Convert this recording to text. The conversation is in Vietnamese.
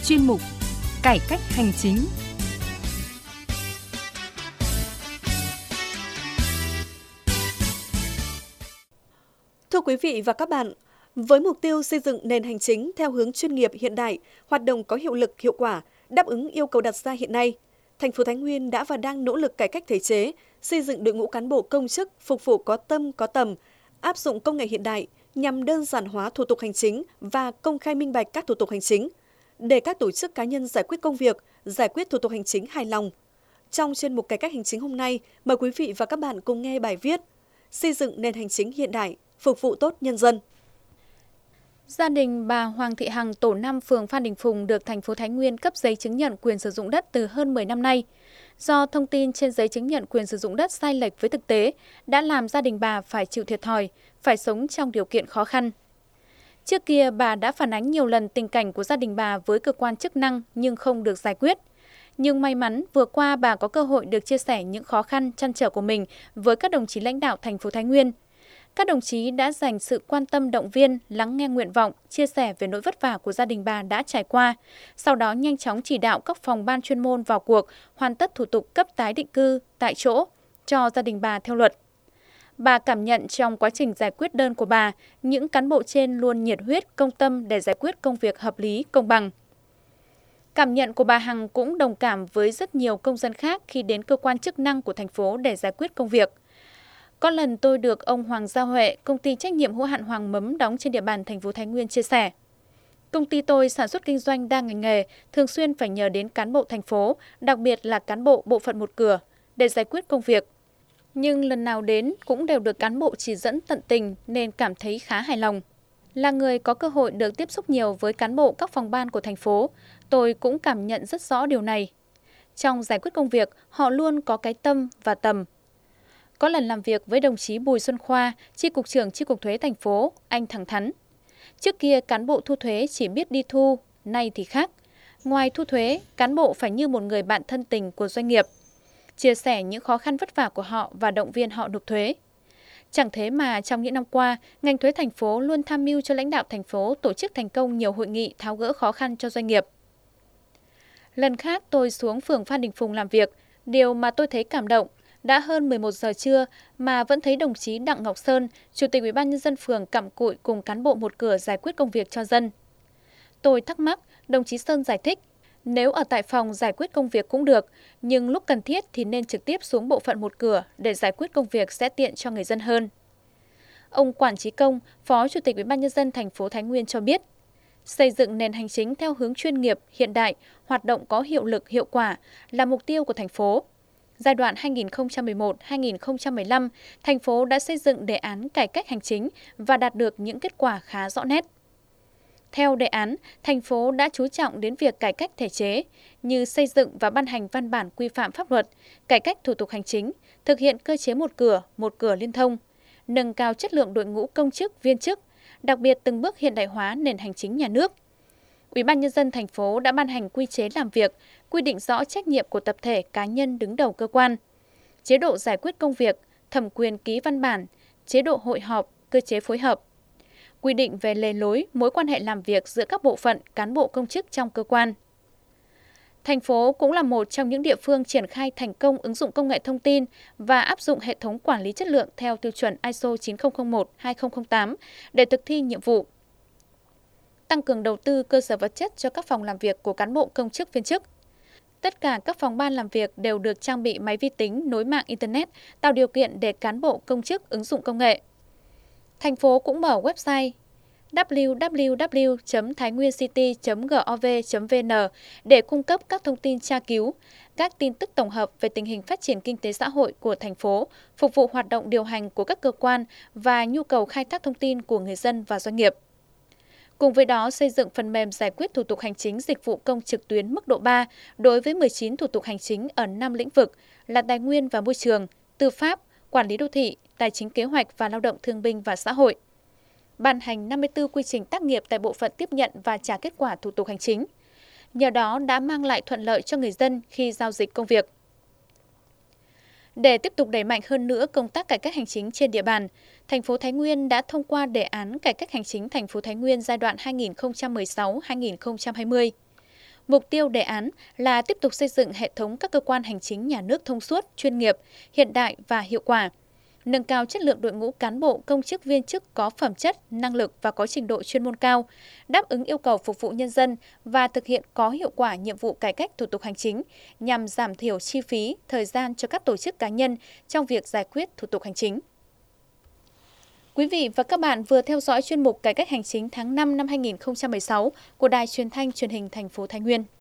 chuyên mục Cải cách hành chính. Thưa quý vị và các bạn, với mục tiêu xây dựng nền hành chính theo hướng chuyên nghiệp hiện đại, hoạt động có hiệu lực hiệu quả, đáp ứng yêu cầu đặt ra hiện nay, thành phố Thái Nguyên đã và đang nỗ lực cải cách thể chế, xây dựng đội ngũ cán bộ công chức phục vụ có tâm có tầm, áp dụng công nghệ hiện đại nhằm đơn giản hóa thủ tục hành chính và công khai minh bạch các thủ tục hành chính, để các tổ chức cá nhân giải quyết công việc, giải quyết thủ tục hành chính hài lòng. Trong chuyên mục cải cách hành chính hôm nay, mời quý vị và các bạn cùng nghe bài viết Xây dựng nền hành chính hiện đại, phục vụ tốt nhân dân. Gia đình bà Hoàng Thị Hằng, tổ 5 phường Phan Đình Phùng được thành phố Thái Nguyên cấp giấy chứng nhận quyền sử dụng đất từ hơn 10 năm nay. Do thông tin trên giấy chứng nhận quyền sử dụng đất sai lệch với thực tế, đã làm gia đình bà phải chịu thiệt thòi, phải sống trong điều kiện khó khăn. Trước kia, bà đã phản ánh nhiều lần tình cảnh của gia đình bà với cơ quan chức năng nhưng không được giải quyết. Nhưng may mắn, vừa qua bà có cơ hội được chia sẻ những khó khăn, trăn trở của mình với các đồng chí lãnh đạo thành phố Thái Nguyên. Các đồng chí đã dành sự quan tâm động viên, lắng nghe nguyện vọng, chia sẻ về nỗi vất vả của gia đình bà đã trải qua. Sau đó nhanh chóng chỉ đạo các phòng ban chuyên môn vào cuộc, hoàn tất thủ tục cấp tái định cư tại chỗ cho gia đình bà theo luật. Bà cảm nhận trong quá trình giải quyết đơn của bà, những cán bộ trên luôn nhiệt huyết, công tâm để giải quyết công việc hợp lý, công bằng. Cảm nhận của bà Hằng cũng đồng cảm với rất nhiều công dân khác khi đến cơ quan chức năng của thành phố để giải quyết công việc. Có lần tôi được ông Hoàng Gia Huệ, công ty trách nhiệm hữu hạn Hoàng Mấm đóng trên địa bàn thành phố Thái Nguyên chia sẻ. Công ty tôi sản xuất kinh doanh đa ngành nghề, thường xuyên phải nhờ đến cán bộ thành phố, đặc biệt là cán bộ bộ phận một cửa, để giải quyết công việc. Nhưng lần nào đến cũng đều được cán bộ chỉ dẫn tận tình nên cảm thấy khá hài lòng. Là người có cơ hội được tiếp xúc nhiều với cán bộ các phòng ban của thành phố, tôi cũng cảm nhận rất rõ điều này. Trong giải quyết công việc, họ luôn có cái tâm và tầm. Có lần làm việc với đồng chí Bùi Xuân Khoa, chi cục trưởng chi cục thuế thành phố, anh thẳng thắn. Trước kia cán bộ thu thuế chỉ biết đi thu, nay thì khác. Ngoài thu thuế, cán bộ phải như một người bạn thân tình của doanh nghiệp, chia sẻ những khó khăn vất vả của họ và động viên họ nộp thuế. Chẳng thế mà trong những năm qua, ngành thuế thành phố luôn tham mưu cho lãnh đạo thành phố tổ chức thành công nhiều hội nghị tháo gỡ khó khăn cho doanh nghiệp. Lần khác tôi xuống phường Phan Đình Phùng làm việc, điều mà tôi thấy cảm động, đã hơn 11 giờ trưa mà vẫn thấy đồng chí Đặng Ngọc Sơn, Chủ tịch Ủy ban nhân dân phường cặm cụi cùng cán bộ một cửa giải quyết công việc cho dân. Tôi thắc mắc, đồng chí Sơn giải thích, nếu ở tại phòng giải quyết công việc cũng được, nhưng lúc cần thiết thì nên trực tiếp xuống bộ phận một cửa để giải quyết công việc sẽ tiện cho người dân hơn. Ông Quản Chí Công, Phó Chủ tịch Ủy ban nhân dân thành phố Thái Nguyên cho biết, xây dựng nền hành chính theo hướng chuyên nghiệp, hiện đại, hoạt động có hiệu lực, hiệu quả là mục tiêu của thành phố. Giai đoạn 2011-2015, thành phố đã xây dựng đề án cải cách hành chính và đạt được những kết quả khá rõ nét. Theo đề án, thành phố đã chú trọng đến việc cải cách thể chế như xây dựng và ban hành văn bản quy phạm pháp luật, cải cách thủ tục hành chính, thực hiện cơ chế một cửa liên thông, nâng cao chất lượng đội ngũ công chức, viên chức, đặc biệt từng bước hiện đại hóa nền hành chính nhà nước. Ủy ban nhân dân thành phố đã ban hành quy chế làm việc, quy định rõ trách nhiệm của tập thể cá nhân đứng đầu cơ quan, chế độ giải quyết công việc, thẩm quyền ký văn bản, chế độ hội họp, cơ chế phối hợp, quy định về lề lối, mối quan hệ làm việc giữa các bộ phận, cán bộ công chức trong cơ quan. Thành phố cũng là một trong những địa phương triển khai thành công ứng dụng công nghệ thông tin và áp dụng hệ thống quản lý chất lượng theo tiêu chuẩn ISO 9001-2008 để thực thi nhiệm vụ. Tăng cường đầu tư cơ sở vật chất cho các phòng làm việc của cán bộ công chức viên chức. Tất cả các phòng ban làm việc đều được trang bị máy vi tính nối mạng Internet, tạo điều kiện để cán bộ công chức ứng dụng công nghệ. Thành phố cũng mở website www.thainguiencity.gov.vn để cung cấp các thông tin tra cứu, các tin tức tổng hợp về tình hình phát triển kinh tế xã hội của thành phố, phục vụ hoạt động điều hành của các cơ quan và nhu cầu khai thác thông tin của người dân và doanh nghiệp. Cùng với đó, xây dựng phần mềm giải quyết thủ tục hành chính dịch vụ công trực tuyến mức độ 3 đối với 19 thủ tục hành chính ở 5 lĩnh vực là tài nguyên và môi trường, tư pháp, quản lý đô thị, tài chính kế hoạch và lao động thương binh và xã hội. Ban hành 54 quy trình tác nghiệp tại bộ phận tiếp nhận và trả kết quả thủ tục hành chính. Nhờ đó đã mang lại thuận lợi cho người dân khi giao dịch công việc. Để tiếp tục đẩy mạnh hơn nữa công tác cải cách hành chính trên địa bàn, thành phố Thái Nguyên đã thông qua đề án cải cách hành chính thành phố Thái Nguyên giai đoạn 2016-2020. Mục tiêu đề án là tiếp tục xây dựng hệ thống các cơ quan hành chính nhà nước thông suốt, chuyên nghiệp, hiện đại và hiệu quả, nâng cao chất lượng đội ngũ cán bộ, công chức viên chức có phẩm chất, năng lực và có trình độ chuyên môn cao, đáp ứng yêu cầu phục vụ nhân dân và thực hiện có hiệu quả nhiệm vụ cải cách thủ tục hành chính nhằm giảm thiểu chi phí, thời gian cho các tổ chức cá nhân trong việc giải quyết thủ tục hành chính. Quý vị và các bạn vừa theo dõi chuyên mục Cải cách hành chính tháng 5 năm 2016 của Đài Truyền thanh Truyền hình thành phố Thái Nguyên.